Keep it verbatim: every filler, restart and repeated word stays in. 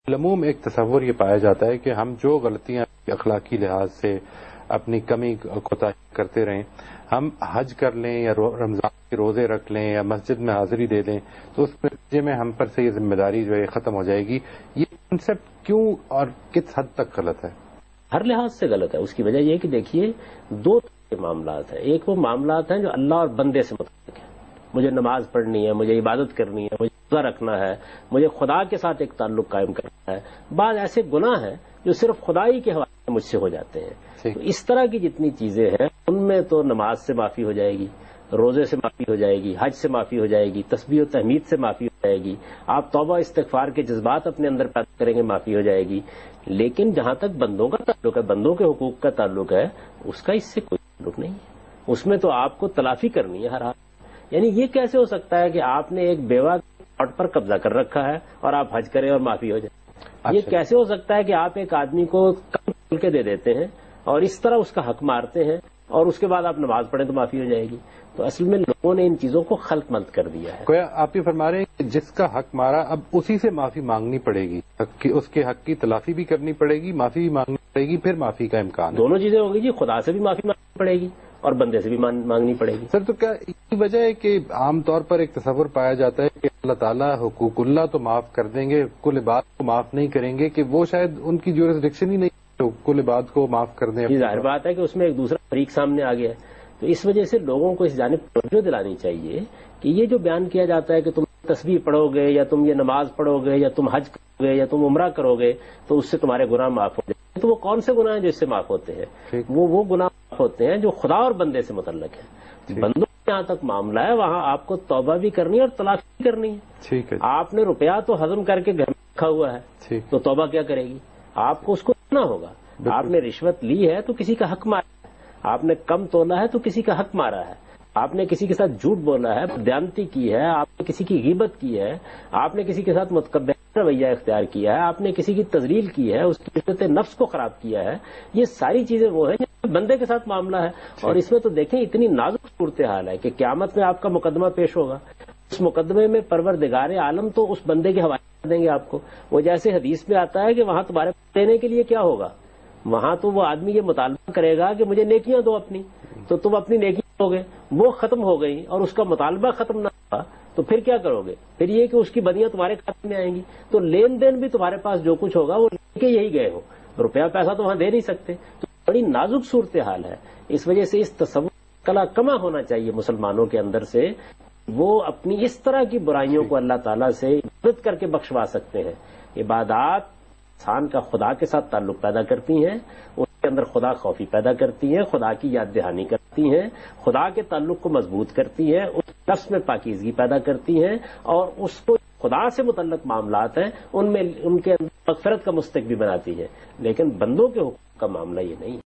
بالعموم ایک تصور یہ پایا جاتا ہے کہ ہم جو غلطیاں اخلاقی لحاظ سے اپنی کمی کوتاہی کرتے رہیں، ہم حج کر لیں یا رمضان کے روزے رکھ لیں یا مسجد میں حاضری دے دیں تو اس نتیجے میں ہم پر سے یہ ذمہ داری جو ہے ختم ہو جائے گی. یہ کنسیپٹ کیوں اور کس حد تک غلط ہے؟ ہر لحاظ سے غلط ہے. اس کی وجہ یہ کہ دیکھیے دو طرح کے معاملات ہیں. ایک وہ معاملات ہیں جو اللہ اور بندے سے متعلق ہیں. مجھے نماز پڑھنی ہے، مجھے عبادت کرنی ہے، مجھے روزہ رکھنا ہے، مجھے خدا کے ساتھ ایک تعلق قائم کرنا ہے. بعض ایسے گناہ ہیں جو صرف خدائی کے حوالے سے مجھ سے ہو جاتے ہیں. تو اس طرح کی جتنی چیزیں ہیں ان میں تو نماز سے معافی ہو جائے گی، روزے سے معافی ہو جائے گی، حج سے معافی ہو جائے گی، تسبیح و تحمید سے معافی ہو جائے گی، آپ توبہ استغفار کے جذبات اپنے اندر پیدا کریں گے، معافی ہو جائے گی. لیکن جہاں تک بندوں کا تعلق ہے، بندوں کے حقوق کا تعلق ہے، اس کا اس سے کوئی تعلق نہیں ہے. اس میں تو آپ کو تلافی کرنی ہے ہر حال. یعنی یہ کیسے ہو سکتا ہے کہ آپ نے ایک بیوہ پلاٹ پر قبضہ کر رکھا ہے اور آپ حج کریں اور معافی ہو جائے؟ یہ کیسے ہو سکتا ہے کہ آپ ایک آدمی کو کم کھول کے دے دیتے ہیں اور اس طرح اس کا حق مارتے ہیں اور اس کے بعد آپ نماز پڑھیں تو معافی ہو جائے گی؟ تو اصل میں لوگوں نے ان چیزوں کو خلق ملت کر دیا ہے. کوئی آپ یہ فرما رہے ہیں کہ جس کا حق مارا اب اسی سے معافی مانگنی پڑے گی، اس کے حق کی تلافی بھی کرنی پڑے گی، معافی بھی مانگنی پڑے گی، پھر معافی کا امکان ہے. دونوں چیزیں ہوں گی جی. خدا سے بھی معافی مانگنی پڑے گی اور بندے سے بھی مانگنی پڑے گی. سر تو کیا یہی وجہ ہے کہ عام طور پر ایک تصور پایا جاتا ہے کہ اللہ تعالیٰ حقوق اللہ تو معاف کر دیں گے، کل عباد کو معاف نہیں کریں گے، کہ وہ شاید ان کی جورسڈکشن ہی نہیں تو کل عباد کو معاف کر دیں؟ ظاہر بات ہے کہ اس میں ایک دوسرا فریق سامنے آ گیا ہے. تو اس وجہ سے لوگوں کو اس جانب توجہ دلانی چاہیے کہ یہ جو بیان کیا جاتا ہے کہ تم تسبیح پڑھو گے یا تم یہ نماز پڑھو گے یا تم حج کرو گے یا تم عمرہ کرو گے تو اس سے تمہارے گناہ معاف ہو جائیں گے، تو وہ کون سے گناہ ہیں جو اس سے معاف ہوتے ہیں؟ وہ وہ گناہ معاف ہوتے ہیں جو خدا اور بندے سے متعلق ہیں. بندوں کا جہاں تک معاملہ ہے وہاں آپ کو توبہ بھی کرنی ہے اور تلافی بھی کرنی ہے. ٹھیک ہے. آپ نے روپیہ تو ہضم کر کے گھر میں رکھا ہوا ہے تو توبہ کیا کرے گی؟ آپ کو اس کو دینا ہوگا. آپ نے رشوت لی ہے تو کسی کا حق مارا ہے، آپ نے کم تولا ہے تو کسی کا حق مارا ہے، آپ نے کسی کے ساتھ جھوٹ بولا ہے، بدیانتی کی ہے، آپ نے کسی کی غیبت کی ہے، آپ نے کسی کے ساتھ متکبر رویہ اختیار کیا ہے، آپ نے کسی کی تذلیل کی ہے، اس کی عزت نفس کو خراب کیا ہے. یہ ساری چیزیں وہ ہیں جو بندے کے ساتھ معاملہ ہے. اور اس میں تو دیکھیں اتنی نازک صورتحال ہے کہ قیامت میں آپ کا مقدمہ پیش ہوگا. اس مقدمے میں پروردگار عالم تو اس بندے کے حوالے کر دیں گے آپ کو. وہ جیسے حدیث میں آتا ہے کہ وہاں تمہارے دینے کے لیے کیا ہوگا، وہاں تو وہ آدمی یہ مطالبہ کرے گا کہ مجھے نیکیاں دو اپنی، تو تم اپنی نیکیاں دو گے، وہ ختم ہو گئی اور اس کا مطالبہ ختم نہ ہوا تو پھر کیا کرو گے؟ پھر یہ کہ اس کی بدیاں تمہارے کھاتے میں آئیں گی. تو لین دین بھی تمہارے پاس جو کچھ ہوگا وہ لے کے یہی گئے ہو، روپیہ پیسہ تو وہاں دے نہیں سکتے. تو بڑی نازک صورتحال ہے. اس وجہ سے اس تصور کلا کما ہونا چاہیے مسلمانوں کے اندر سے. وہ اپنی اس طرح کی برائیوں کو اللہ تعالیٰ سے عبادت کر کے بخشوا سکتے ہیں. عبادات انسان کا خدا کے ساتھ تعلق پیدا کرتی ہیں، اس کے اندر خدا خوفی پیدا کرتی ہیں، خدا کی یاد دہانی کرتی ہیں، خدا کے تعلق کو مضبوط کرتی ہیں، اس نفس میں پاکیزگی پیدا کرتی ہیں اور اس کو خدا سے متعلق معاملات ہیں ان میں ان کے اندر مغفرت کا مستحق بھی بناتی ہے. لیکن بندوں کے حقوق کا معاملہ یہ نہیں ہے.